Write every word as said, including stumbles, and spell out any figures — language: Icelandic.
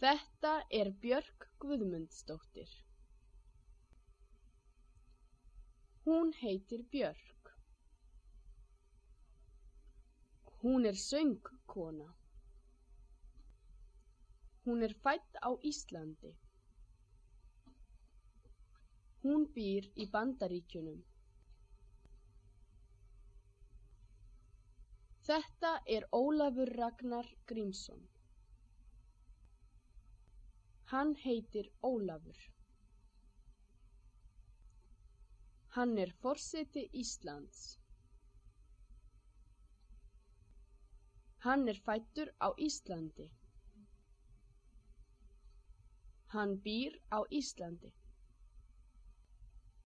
Þetta er Björk Guðmundsdóttir. Hún heitir Björk. Hún er söngkona. Hún er fædd á Íslandi. Hún býr í Bandaríkjunum. Þetta er Ólafur Ragnar Grímsson. Hann heitir Ólafur. Hann er forseti Íslands. Hann er fæddur á Íslandi. Hann býr á Íslandi.